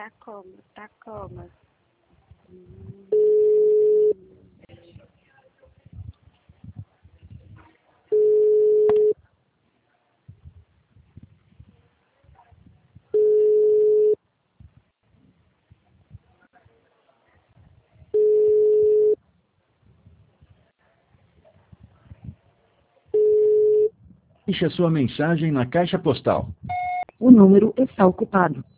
Tá como? Deixe a sua mensagem na caixa postal. O número está ocupado.